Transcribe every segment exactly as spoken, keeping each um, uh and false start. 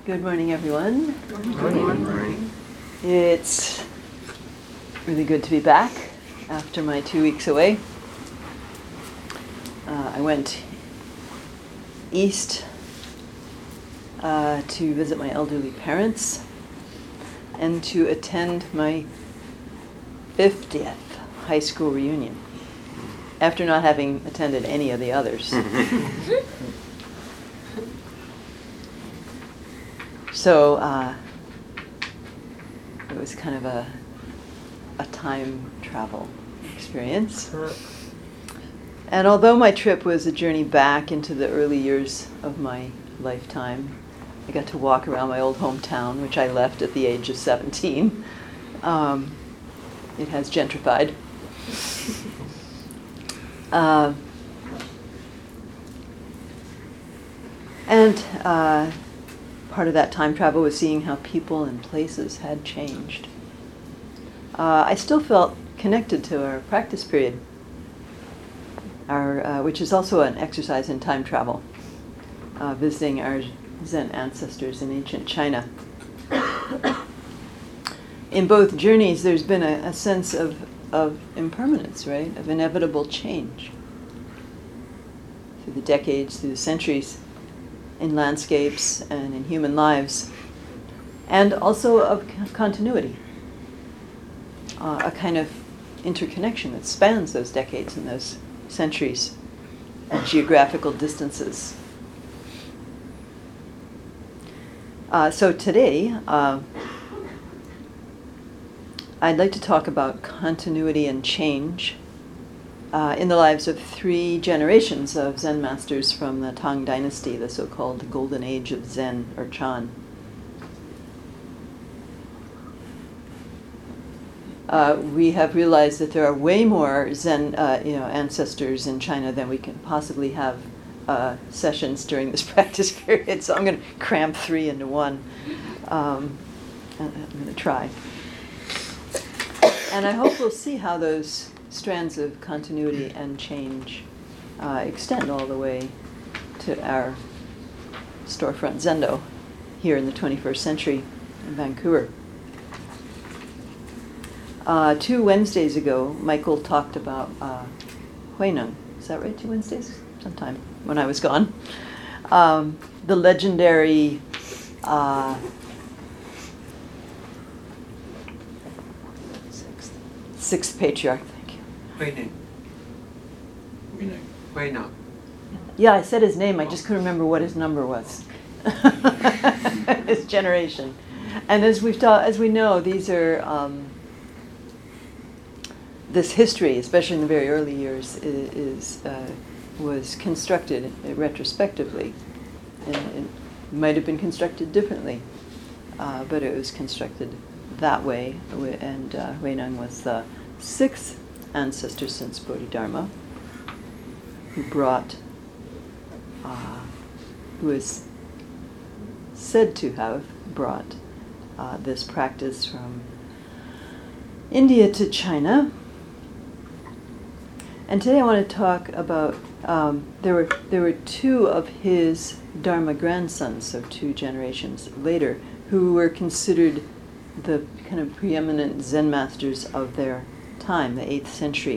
Good morning, everyone. Good morning. Good morning. It's really good to be back after my two weeks away. Uh, I went east uh, to visit my elderly parents and to attend my fiftieth high school reunion after not having attended any of the others. So uh, it was kind of a a time travel experience. And although my trip was a journey back into the early years of my lifetime, I got to walk around my old hometown, which I left at the age of seventeen. Um, it has gentrified. uh, and uh, part of that time travel was seeing how people and places had changed. Uh, I still felt connected to our practice period, our, uh, which is also an exercise in time travel, uh, visiting our Zen ancestors in ancient China. In both journeys, there's been a, a sense of, of impermanence, right? Of inevitable change. Through the decades, through the centuries, in landscapes and in human lives, and also of continuity, uh, a kind of interconnection that spans those decades and those centuries and geographical distances. Uh, so today, uh, I'd like to talk about continuity and change Uh, in the lives of three generations of Zen masters from the Tang Dynasty, the so-called Golden Age of Zen, or Chan. Uh, we have realized that there are way more Zen, uh, you know, ancestors in China than we can possibly have uh, sessions during this practice period. So I'm going to cram three into one. Um, I'm going to try, and I hope we'll see how those strands of continuity and change uh, extend all the way to our storefront Zendo here in the twenty-first century in Vancouver. Uh, two Wednesdays ago, Michael talked about uh, Huineng. Is that right? Two Wednesdays? Sometime when I was gone. Um, the legendary uh, sixth, sixth patriarch. Huineng. Huineng. Yeah, I said his name. I just couldn't remember what his number was. His generation. And as we've ta- as we know, these are um, this history, especially in the very early years, is, is uh, was constructed retrospectively, and it might have been constructed differently, uh, but it was constructed that way. And uh, Huineng was the sixth ancestor since Bodhidharma, who brought, uh, who is said to have brought uh, this practice from India to China. And today I want to talk about, um, there were there were two of his Dharma grandsons, so two generations later, who were considered the kind of preeminent Zen masters of their time, the eighth century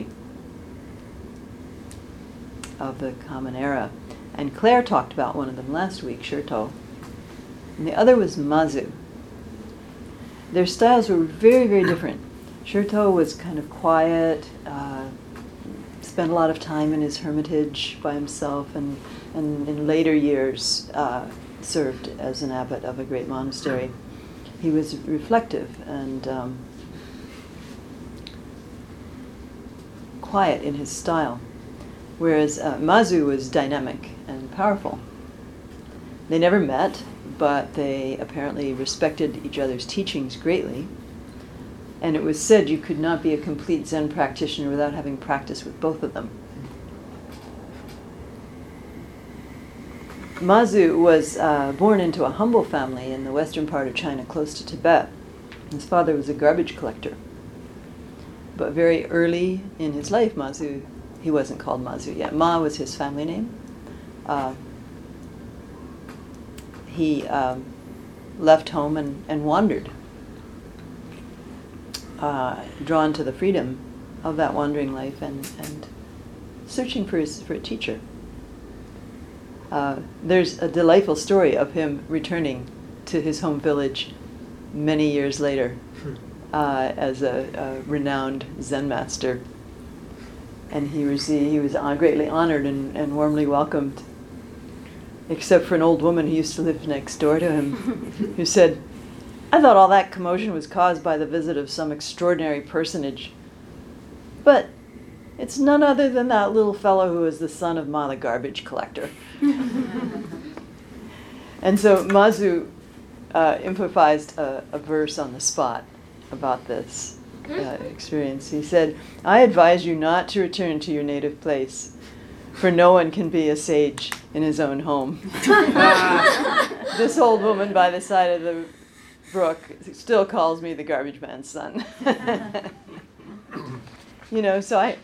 of the Common Era. And Claire talked about one of them last week, Shurto. And the other was Mazu. Their styles were very, very different. Shurto was kind of quiet, uh, spent a lot of time in his hermitage by himself, and, and in later years uh, served as an abbot of a great monastery. He was reflective and um, quiet in his style, whereas uh, Mazu was dynamic and powerful. They never met, but they apparently respected each other's teachings greatly, and it was said you could not be a complete Zen practitioner without having practiced with both of them. Mazu was uh, born into a humble family in the western part of China, close to Tibet. His father was a garbage collector. But very early in his life, Mazu, he wasn't called Mazu yet. Ma was his family name. Uh, he um, left home and, and wandered, uh, drawn to the freedom of that wandering life and, and searching for, his, for a teacher. Uh, there's a delightful story of him returning to his home village many years later uh, as a, a renowned Zen master. And he was, he was greatly honored and, and warmly welcomed, except for an old woman who used to live next door to him, who said, "I thought all that commotion was caused by the visit of some extraordinary personage. But it's none other than that little fellow who is the son of Ma the garbage collector." And so Mazu uh, improvised a, a verse on the spot about this uh, experience. He said, "I advise you not to return to your native place, for no one can be a sage in his own home." This old woman by the side of the brook still calls me the garbage man's son. You know, so I,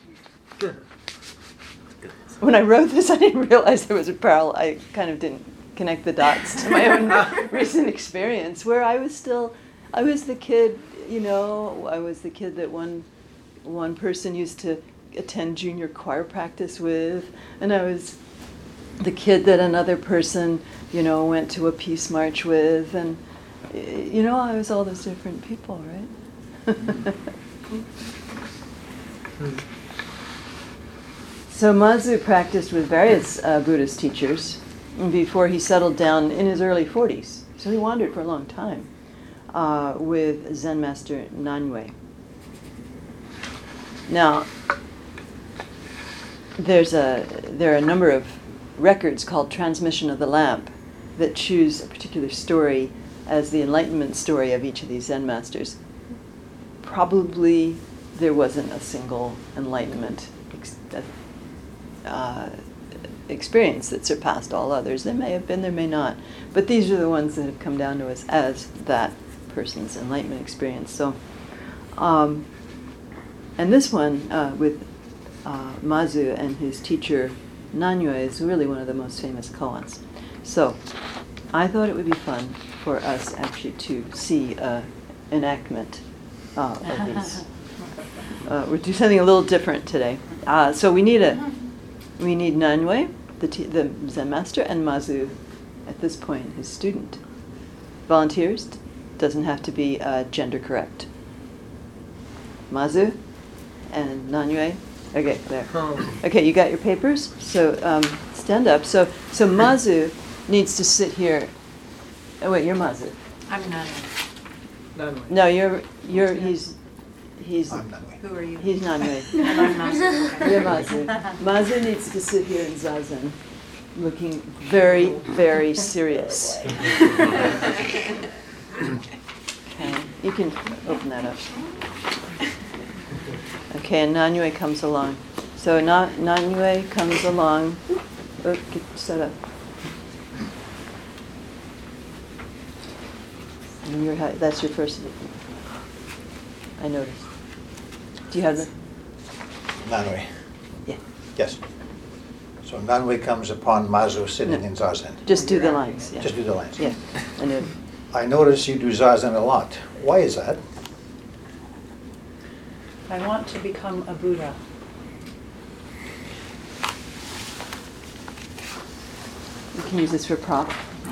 when I wrote this, I didn't realize there was a parallel. I kind of didn't connect the dots to my own recent experience, where I was still, I was the kid, you know, I was the kid that one, one person used to attend junior choir practice with, and I was the kid that another person, you know, went to a peace march with, and, you know, I was all those different people, right? So Mazu practiced with various uh, Buddhist teachers before he settled down in his early forties. So he wandered for a long time uh, with Zen master Nanyue. Now, there's a there are a number of records called Transmission of the Lamp that choose a particular story as the enlightenment story of each of these Zen masters. Probably there wasn't a single enlightenment ex- uh, experience that surpassed all others. There may have been, there may not. But these are the ones that have come down to us as that person's enlightenment experience. So, um, and this one uh, with uh, Mazu and his teacher Nanyue is really one of the most famous koans. So, I thought it would be fun for us actually to see an enactment uh, of these. Uh, we'll do something a little different today. Uh, so we need a, we need Nanyue, the, t- the Zen master, and Mazu, at this point, his student. Volunteers, doesn't have to be uh, gender correct. Mazu and Nanyue. Okay, there. Okay, you got your papers? So um, stand up. So so Mazu needs to sit here. Oh wait, you're Mazu. I'm not. Nanyue. No, you're you're he's he's I'm Nanyue. Who are you? he's Nanyue. And I'm not. You're Mazu. Mazu needs to sit here in zazen, looking very, very serious. Okay, you can open that up. Okay, and Nanyue comes along. So Na- Nanyue comes along. Oh, get set up. And you're, that's your first. I noticed. Do you have the? Nanyue. Yeah. Yes. So Nanyue comes upon Mazu sitting No. in zazen. Just do the lines. Yeah. Just do the lines. Yeah. I know. I notice you do zazen a lot. Why is that? I want to become a Buddha. You can use this for prop.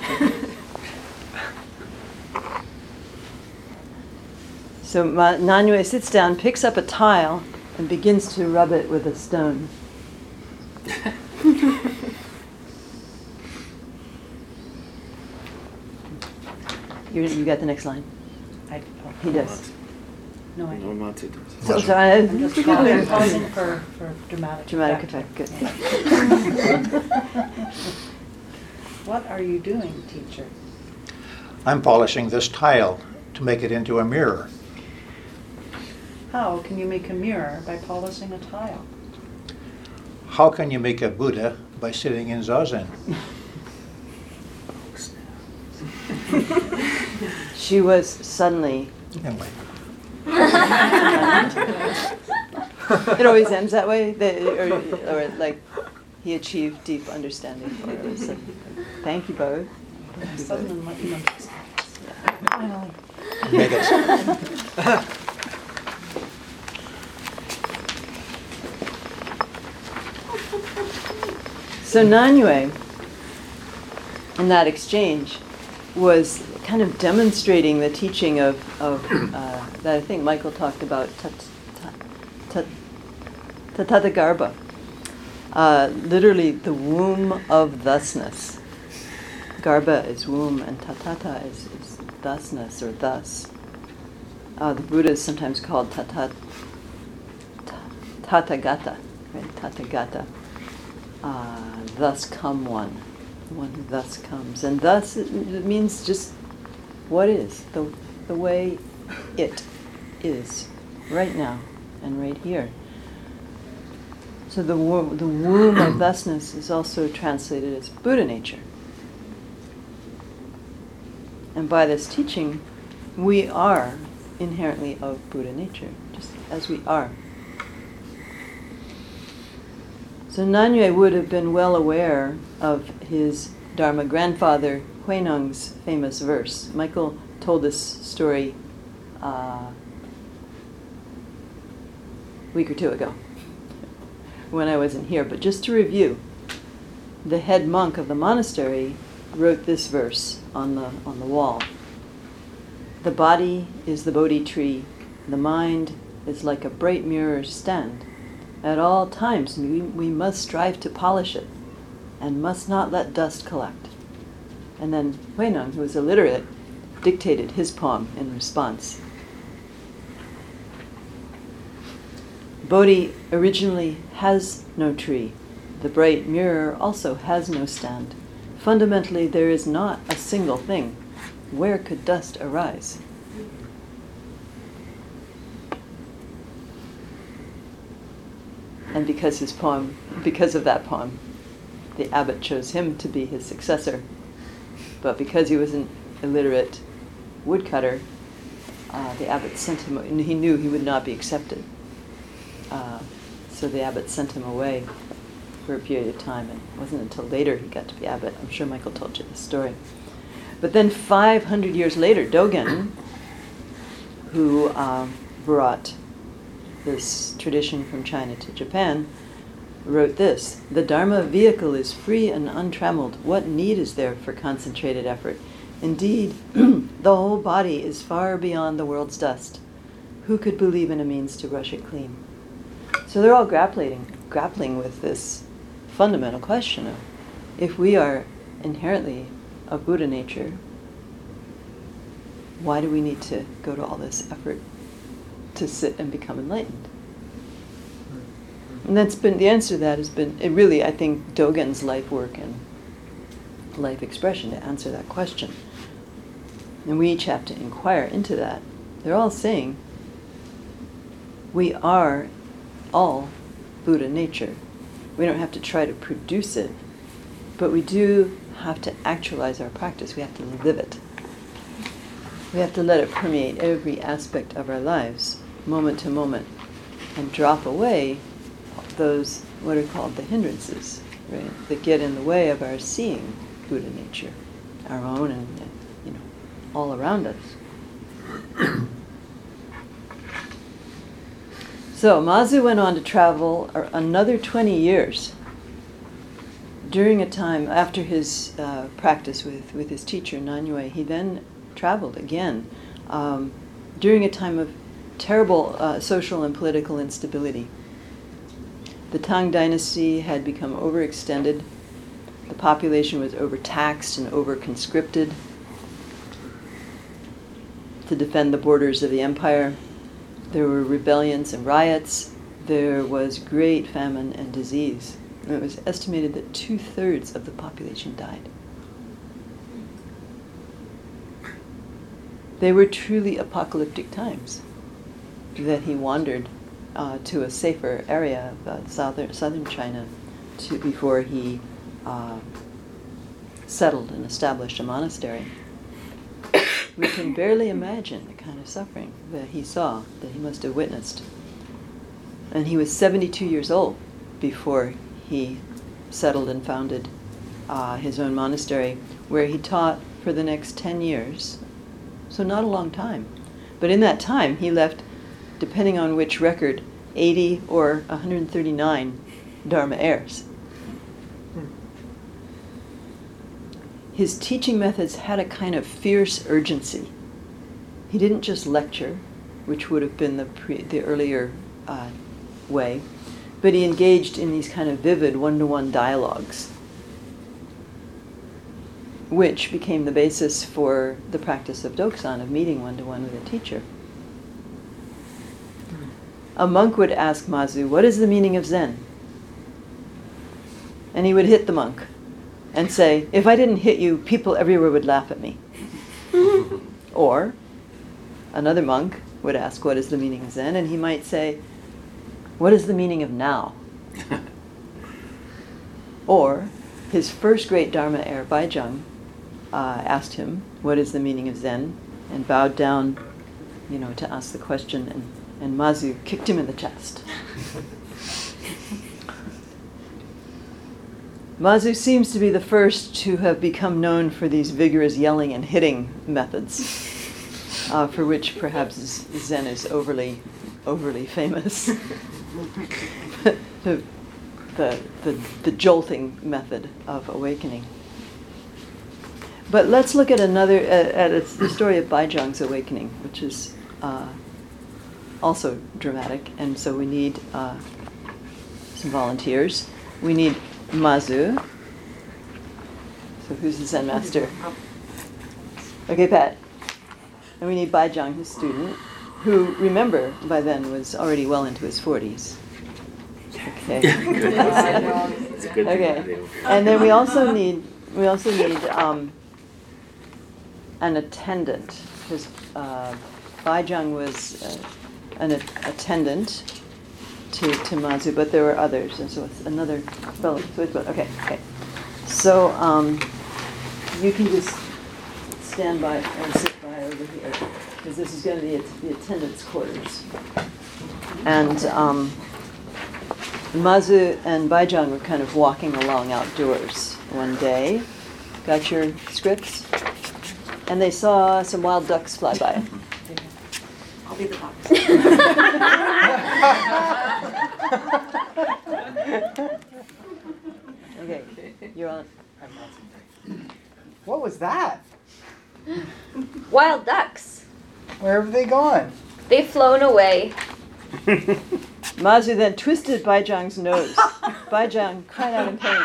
So Ma- Nanyue sits down, picks up a tile, and begins to rub it with a stone. you you got the next line? I, He does. no, I No, don't. Matsu does. So, so I, I'm just pausing, pausing for, for dramatic dramatic effect. effect. Good. What are you doing, teacher? I'm polishing this tile to make it into a mirror. How can you make a mirror by polishing a tile? How can you make a Buddha by sitting in zazen? She was suddenly. Anyway, It always ends that way. They, or, or like he achieved deep understanding. Or it was like, thank you both. Thank you Sudden both. enlightenment. Finally. Make it. So Nanyue, in that exchange, was kind of demonstrating the teaching of, of uh, that I think Michael talked about, tat, tat, tat, Tathagarbha, uh, literally the womb of thusness. Garbha is womb and tatata is, is thusness or thus. Uh, the Buddha is sometimes called tatat, Tathagata, right? Tathagata. Uh, thus come one, one who thus comes. And thus it, it means just what is, the, the way it is, right now and right here. So the, wo- the womb of thusness is also translated as Buddha nature. And by this teaching, we are inherently of Buddha nature, just as we are. So Nanyue would have been well aware of his Dharma grandfather, Huineng's famous verse. Michael told this story uh, a week or two ago when I wasn't here. But just to review, the head monk of the monastery wrote this verse on the on the wall. The body is the Bodhi tree. The mind is like a bright mirror stand. At all times we, we must strive to polish it and must not let dust collect. And then Huineng, who was illiterate, dictated his poem in response. Bodhi originally has no tree. The bright mirror also has no stand. Fundamentally, there is not a single thing. Where could dust arise? And because his poem, because of that poem, the abbot chose him to be his successor. But because he was an illiterate woodcutter, uh, the abbot sent him, and he knew he would not be accepted. Uh, so the abbot sent him away for a period of time, and it wasn't until later he got to be abbot. I'm sure Michael told you the story. But then five hundred years later, Dogen, who um, brought this tradition from China to Japan, wrote this: the Dharma vehicle is free and untrammeled. What need is there for concentrated effort? Indeed, the whole body is far beyond the world's dust. Who could believe in a means to brush it clean? So they're all grappling, grappling with this fundamental question of, if we are inherently of Buddha nature, why do we need to go to all this effort to sit and become enlightened? And that's been, the answer to that has been, it really, I think, Dogen's life work and life expression to answer that question. And we each have to inquire into that. They're all saying, we are all Buddha nature. We don't have to try to produce it, but we do have to actualize our practice. We have to live it. We have to let it permeate every aspect of our lives, moment to moment, and drop away those, what are called the hindrances, right, that get in the way of our seeing Buddha nature, our own and, you know, all around us. So Mazu went on to travel another twenty years. During a time after his uh, practice with, with his teacher, Nanyue, he then traveled again um, during a time of terrible uh, social and political instability. The Tang dynasty had become overextended. The population was overtaxed and overconscripted to defend the borders of the empire. There were rebellions and riots. There was great famine and disease. And it was estimated that two-thirds of the population died. They were truly apocalyptic times that he wandered uh, to a safer area of uh, southern, southern China to, before he uh, settled and established a monastery. We can barely imagine the kind of suffering that he saw, that he must have witnessed. And he was seventy-two years old before he settled and founded uh, his own monastery, where he taught for the next ten years so not a long time. But in that time, he left, depending on which record, eighty or one hundred thirty-nine Dharma heirs. His teaching methods had a kind of fierce urgency. He didn't just lecture, which would have been the pre, the earlier uh, way, but he engaged in these kind of vivid one-to-one dialogues, which became the basis for the practice of Doksan, of meeting one-to-one with a teacher. A monk would ask Mazu, "What is the meaning of Zen?" And he would hit the monk and say, "If I didn't hit you, people everywhere would laugh at me." Or another monk would ask, "What is the meaning of Zen?" And he might say, "What is the meaning of now?" Or his first great Dharma heir, Baizhang, uh, asked him, "What is the meaning of Zen?" and bowed down, you know, to ask the question, and, and Mazu kicked him in the chest. Mazu seems to be the first to have become known for these vigorous yelling and hitting methods, uh, for which perhaps Zen is overly, overly famous. the, the, the, the jolting method of awakening. But let's look at another, uh, at it's the story of Baizhang's awakening, which is uh, also dramatic, and so we need uh, some volunteers. We need Mazu. So who's the Zen master? Okay, Pat. And we need Baizhang, his student, who, remember, by then was already well into his forties. Okay. It's a good thing Okay. to do. And then we also need we also need um, an attendant, because uh, Baizhang was uh, an a- attendant to, to Mazu, but there were others, and so it's another fellow. So it's, okay, okay. So um, you can just stand by and sit by over here, because this is going to be at- the attendant's quarters. And um, Mazu and Baizhang were kind of walking along outdoors one day. Got your scripts? And they saw some wild ducks fly by. I'll be the box. Okay, you're on. What was that? Wild ducks. Where have they gone? They've flown away. Mazu then twisted Baizhang's nose. Baizhang cried out in pain.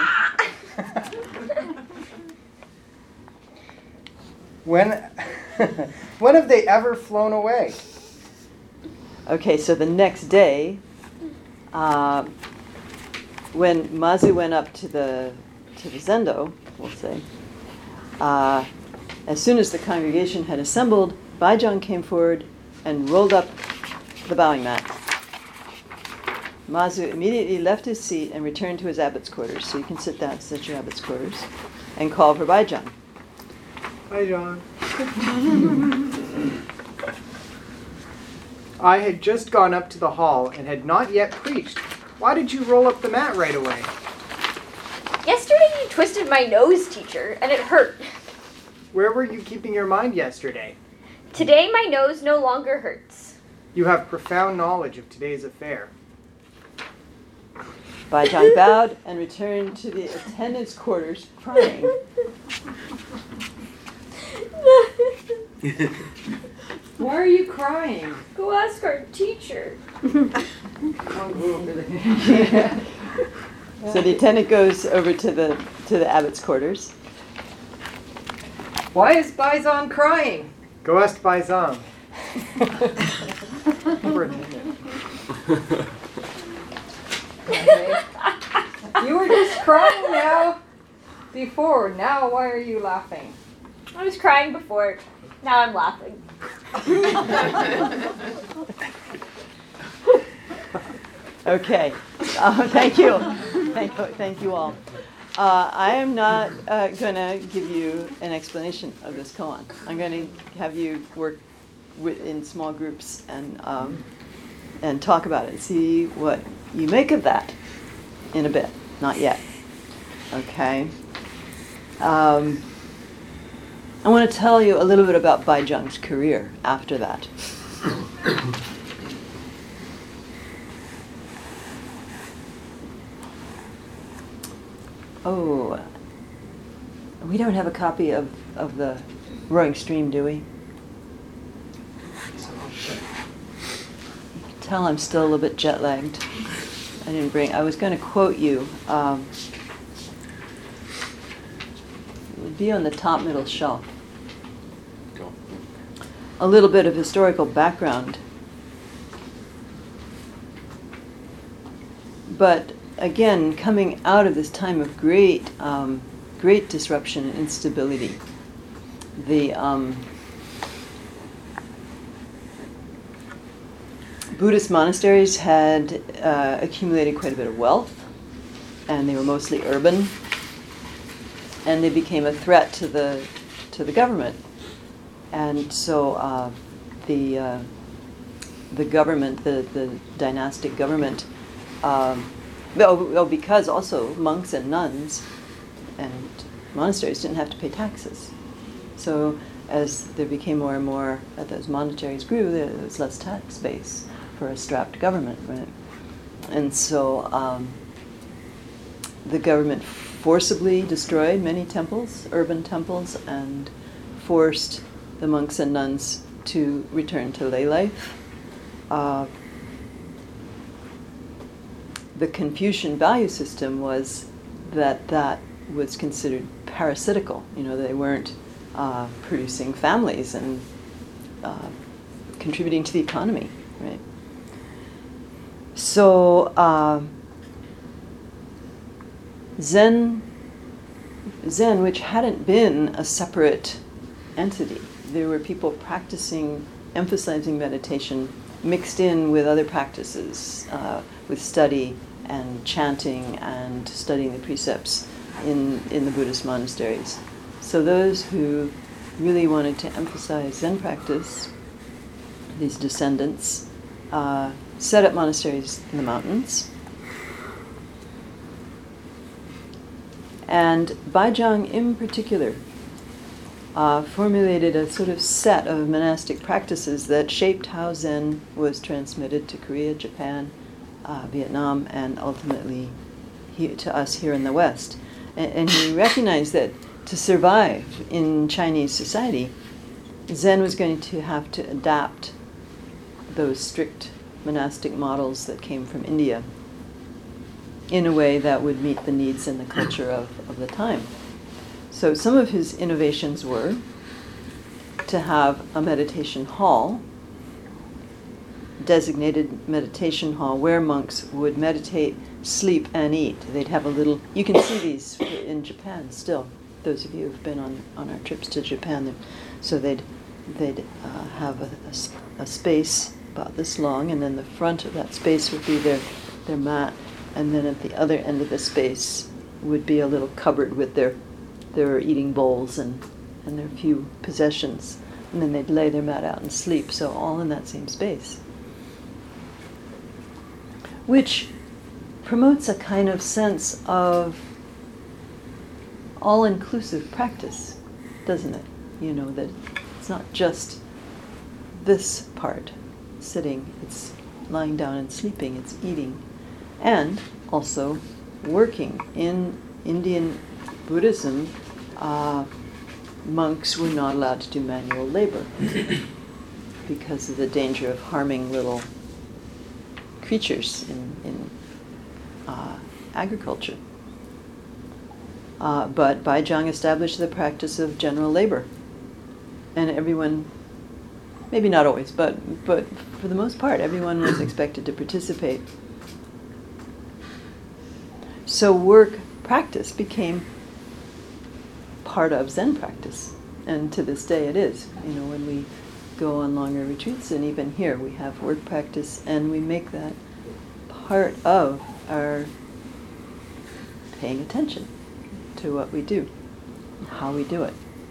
When, when have they ever flown away? Okay, so the next day, uh, when Mazu went up to the to the zendo, we'll say, uh, as soon as the congregation had assembled, Baizhang came forward and rolled up the bowing mat. Mazu immediately left his seat and returned to his abbot's quarters. So you can sit down, sit at your abbot's quarters, and call for Baizhang. Hi, John. I had just gone up to the hall and had not yet preached. Why did you roll up the mat right away? Yesterday you twisted my nose, teacher, and it hurt. Where were you keeping your mind yesterday? Today my nose no longer hurts. You have profound knowledge of today's affair. Baizhang bowed and returned to the attendant's quarters, crying. Why are you crying? Go ask our teacher. So the attendant goes over to the to the abbot's quarters. Why is Baizhang crying? Go ask Baizhang. For a minute. Okay. You were just crying now before. Now why are you laughing? I was crying before. Now I'm laughing. Okay. Uh, thank you. Thank you. Thank you all. Uh, I am not uh, going to give you an explanation of this koan. I'm going to have you work with, in small groups and um, and talk about it. See what you make of that in a bit. Not yet. Okay. Um, I want to tell you a little bit about Baizhang's career after that. Oh, we don't have a copy of, of the Roaring Stream, do we? You can tell I'm still a little bit jet lagged. I didn't bring, I was going to quote you. Um, it would be on the top middle shelf. Go. A little bit of historical background. But again, coming out of this time of great, um, great disruption and instability, the um, Buddhist monasteries had uh, accumulated quite a bit of wealth, and they were mostly urban, and they became a threat to the to the government, and so uh, the uh, the government, the the dynastic government. Um, Oh, oh, because also monks and nuns and monasteries didn't have to pay taxes. So as there became more and more, as those monasteries grew, there was less tax base for a strapped government, right? And so um, the government forcibly destroyed many temples, urban temples, and forced the monks and nuns to return to lay life. Uh, The Confucian value system was that that was considered parasitical. You know, they weren't uh, producing families and uh, contributing to the economy, right? So uh, Zen, Zen, which hadn't been a separate entity, there were people practicing, emphasizing meditation mixed in with other practices, uh, with study and chanting and studying the precepts in, in the Buddhist monasteries. So those who really wanted to emphasize Zen practice, these descendants, uh, set up monasteries in the mountains. And Baizhang in particular uh, formulated a sort of set of monastic practices that shaped how Zen was transmitted to Korea, Japan, uh, Vietnam, and ultimately here, to us here in the West. And, and he recognized that to survive in Chinese society, Zen was going to have to adapt those strict monastic models that came from India in a way that would meet the needs and the culture of, of the time. So some of his innovations were to have a meditation hall, designated meditation hall, where monks would meditate, sleep, and eat. They'd have a little, you can see these in Japan still, those of you who've been on, on our trips to Japan. So they'd, they'd uh, have a, a, a space about this long, and then the front of that space would be their, their mat, and then at the other end of the space would be a little cupboard with their their eating bowls and, and their few possessions. And then they'd lay their mat out and sleep, so all in that same space. Which promotes a kind of sense of all-inclusive practice, doesn't it? You know, that it's not just this part, sitting, it's lying down and sleeping, it's eating. And also working. In Indian Buddhism, uh, monks were not allowed to do manual labor because of the danger of harming little creatures in, in uh, agriculture. Uh, but Baizhang established the practice of general labor. And everyone, maybe not always, but, but for the most part, everyone was expected to participate. So work practice became part of Zen practice, and to this day it is. You know, when we go on longer retreats, and even here we have work practice, and we make that part of our paying attention to what we do, how we do it.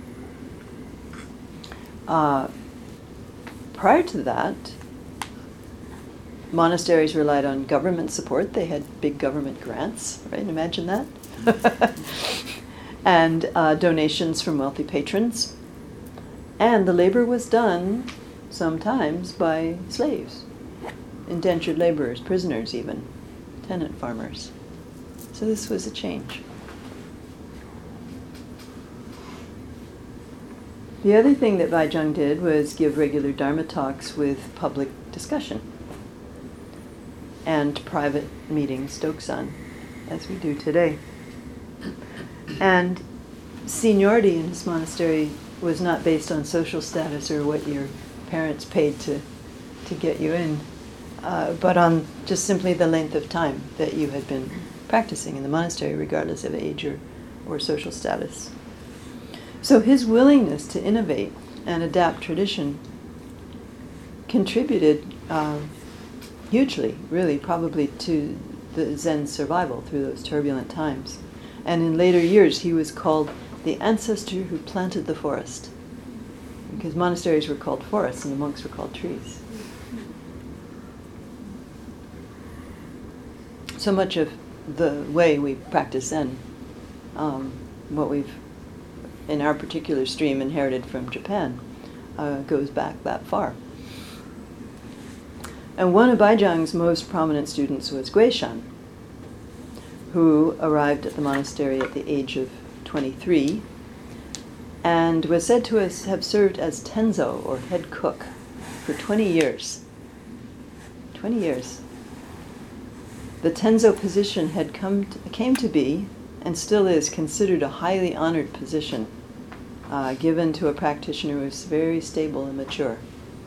Uh, prior to that, monasteries relied on government support. They had big government grants, right? Imagine that. And uh, donations from wealthy patrons. And the labor was done sometimes by slaves, indentured laborers, prisoners even, tenant farmers. So this was a change. The other thing that Vaijang did was give regular Dharma talks with public discussion and private meetings, Doksan, as we do today. And seniority in his monastery was not based on social status or what your parents paid to, to get you in, uh, but on just simply the length of time that you had been practicing in the monastery, regardless of age or, or social status. So his willingness to innovate and adapt tradition contributed uh, hugely, really, probably to the Zen survival through those turbulent times. And in later years, he was called the ancestor who planted the forest, because monasteries were called forests and the monks were called trees. So much of the way we practice Zen, um, what we've, in our particular stream, inherited from Japan, uh, goes back that far. And one of Baijang's most prominent students was Guishan, who arrived at the monastery at the age of twenty-three and was said to us have served as tenzo, or head cook, for twenty years. twenty years. The tenzo position had come to, came to be, and still is, considered a highly honored position, uh, given to a practitioner who is very stable and mature.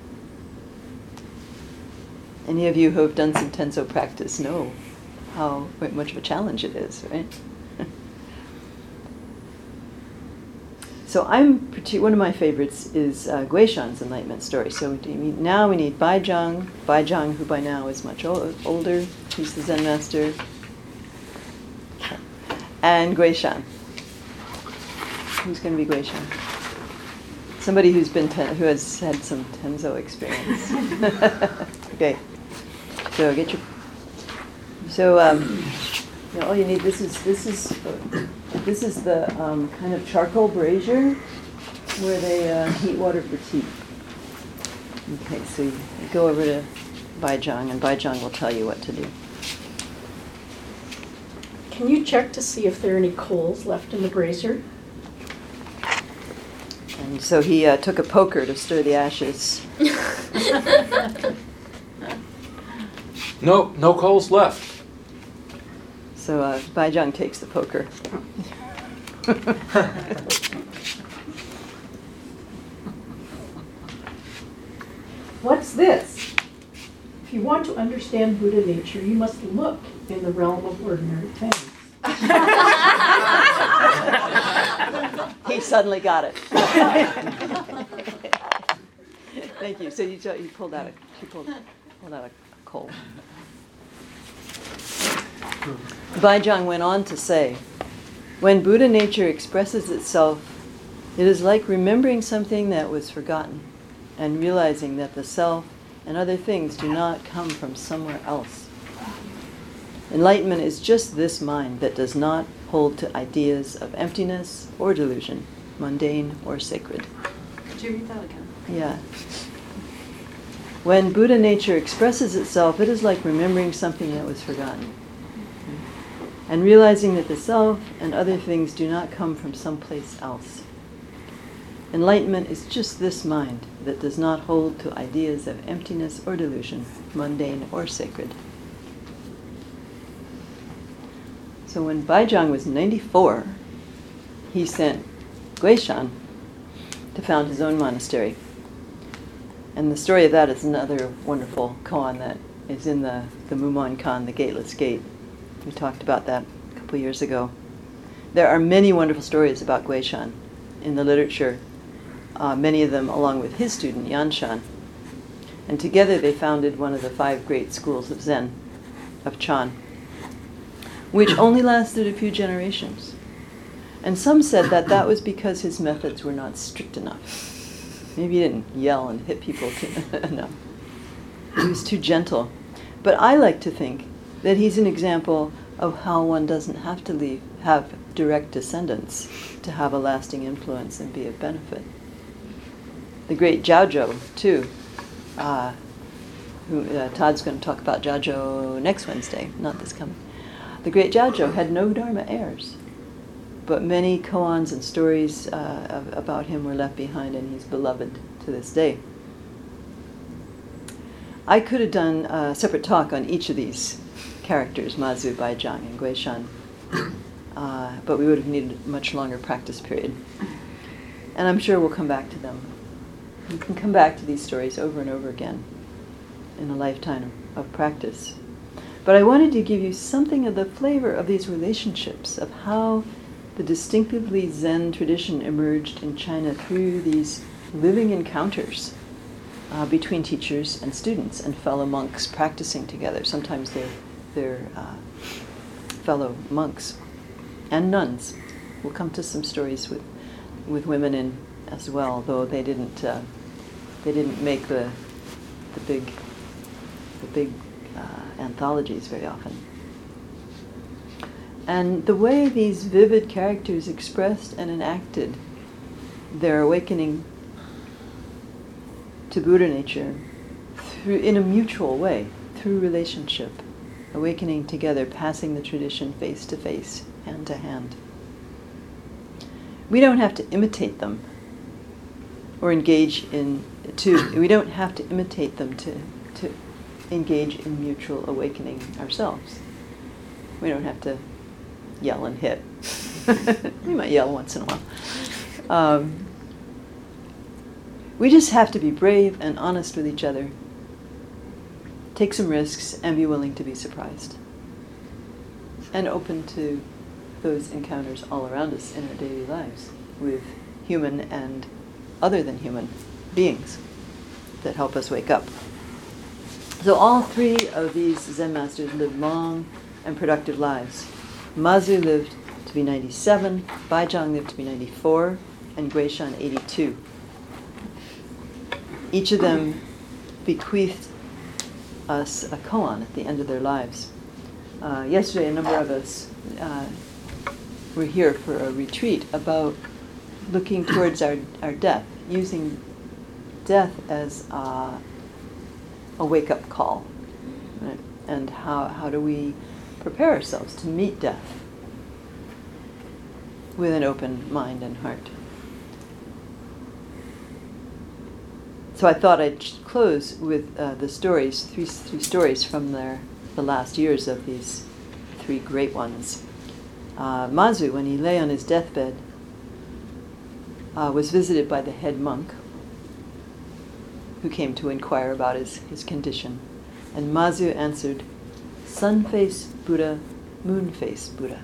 Any of you who have done some tenzo practice know how much of a challenge it is, right? So I'm partic- one of my favorites is uh, Guishan's enlightenment story. So we need, now we need Baijang, Baijang, who by now is much o- older, he's the Zen master, and Guishan. Who's going to be Guishan? Somebody who's been ten- who has had some tenzo experience. Okay, so get your. So um, you know, all you need. This is this is uh, this is the um, kind of charcoal brazier where they uh, heat water for tea. Okay, so you go over to Baijang, and Baijang will tell you what to do. Can you check to see if there are any coals left in the brazier? And so he uh, took a poker to stir the ashes. No, no coals left. So uh, Baijang takes the poker. What's this? If you want to understand Buddha nature, you must look in the realm of ordinary things. He suddenly got it. Thank you. So you, you pulled out a, she pulled, pulled out a coal. Baijang went on to say, when Buddha nature expresses itself, it is like remembering something that was forgotten and realizing that the self and other things do not come from somewhere else. Enlightenment is just this mind that does not hold to ideas of emptiness or delusion, mundane or sacred. Could you read that again? Yeah. When Buddha nature expresses itself, it is like remembering something that was forgotten and realizing that the self and other things do not come from someplace else. Enlightenment is just this mind that does not hold to ideas of emptiness or delusion, mundane or sacred. So when Baijang was ninety-four, he sent Guishan to found his own monastery. And the story of that is another wonderful koan that is in the, the Mumon Kan, the Gateless Gate. We talked about that a couple years ago. There are many wonderful stories about Guishan in the literature, uh, many of them along with his student, Yanshan. And together they founded one of the five great schools of Zen, of Chan, which only lasted a few generations. And some said that that was because his methods were not strict enough. Maybe he didn't yell and hit people enough. He was too gentle. But I like to think that he's an example of how one doesn't have to leave, have direct descendants to have a lasting influence and be of benefit. the great Jiaozhou, too, uh, who uh, Todd's going to talk about Jiaozhou next Wednesday, not this coming. The great Jiaozhou had no Dharma heirs, but many koans and stories uh, of, about him were left behind, and he's beloved to this day. I could have done a separate talk on each of these characters, Mazu, Baizhang, and Guishan, uh, but we would have needed a much longer practice period. And I'm sure we'll come back to them. You can come back to these stories over and over again in a lifetime of, of practice. But I wanted to give you something of the flavor of these relationships, of how the distinctively Zen tradition emerged in China through these living encounters uh, between teachers and students and fellow monks practicing together. Sometimes they're, they're uh, fellow monks and nuns. We'll come to some stories with, with women in as well, though they didn't uh, they didn't make the the big the big uh, anthologies very often. And the way these vivid characters expressed and enacted their awakening to Buddha nature through, in a mutual way, through relationship, awakening together, passing the tradition face to face, hand to hand. We don't have to imitate them or engage in, to, we don't have to imitate them to, to engage in mutual awakening ourselves. We don't have to yell and hit. We might yell once in a while. Um, we just have to be brave and honest with each other, take some risks, and be willing to be surprised. And open to those encounters all around us in our daily lives with human and other than human beings that help us wake up. So all three of these Zen masters lived long and productive lives. Mazu lived to be ninety-seven, Baizhang lived to be ninety-four, and Guishan eighty-two. Each of them bequeathed us a koan at the end of their lives. Uh, yesterday, a number of us uh, were here for a retreat about looking towards our, our death, using death as uh, a wake-up call, right? And how, how do we prepare ourselves to meet death with an open mind and heart. So I thought I'd close with uh, the stories, three, three stories from their, the last years of these three great ones. Uh, Mazu, when he lay on his deathbed, uh, was visited by the head monk who came to inquire about his, his condition. And Mazu answered, "Sun-faced Buddha, moon-faced Buddha."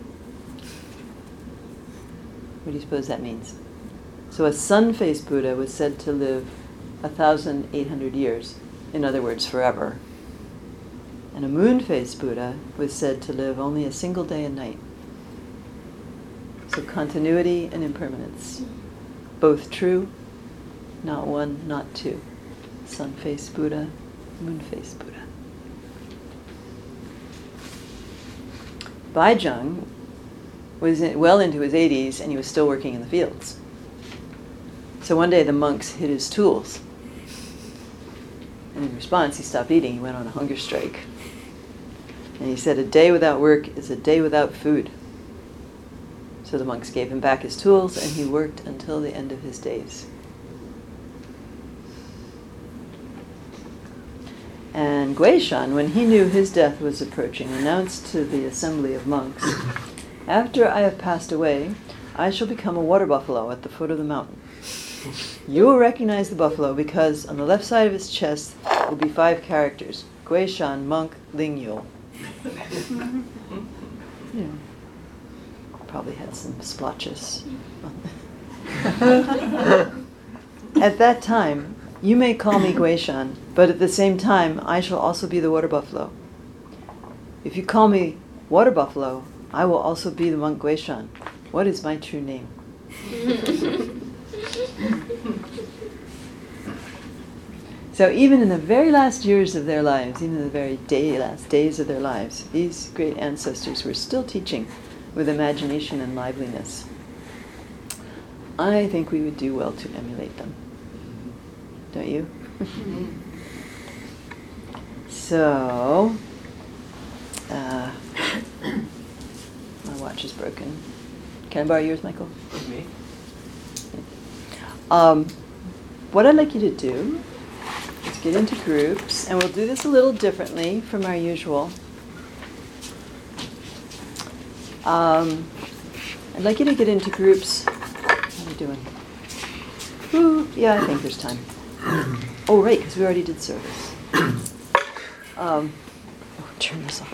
What do you suppose that means? So a sun-faced Buddha was said to live a thousand eight hundred years, in other words, forever. And a moon-faced Buddha was said to live only a single day and night. So continuity and impermanence, both true, not one, not two. Sun-faced Buddha, moon-faced Buddha. Baizhang was in, well into his eighties, and he was still working in the fields. So one day the monks hid his tools. And in response, he stopped eating. He went on a hunger strike. And he said, "A day without work is a day without food." So the monks gave him back his tools, and he worked until the end of his days. And Guishan, when he knew his death was approaching, announced to the assembly of monks, "After I have passed away, I shall become a water buffalo at the foot of the mountain. You will recognize the buffalo because on the left side of his chest will be five characters: Guishan, monk, Ling Yul." You know, probably had some splotches. "At that time, you may call me Guishan, but at the same time, I shall also be the water buffalo. If you call me water buffalo, I will also be the monk Guishan. What is my true name?" So even in the very last years of their lives, even in the very day, last days of their lives, these great ancestors were still teaching with imagination and liveliness. I think we would do well to emulate them. don't you? So, uh, my watch is broken. Can I borrow yours, Michael? Me? Um, what I'd like you to do is get into groups, and we'll do this a little differently from our usual. Um, I'd like you to get into groups. How are we doing? Ooh, yeah, I think there's time. Oh, right, because we already did service. Um, oh, turn this off.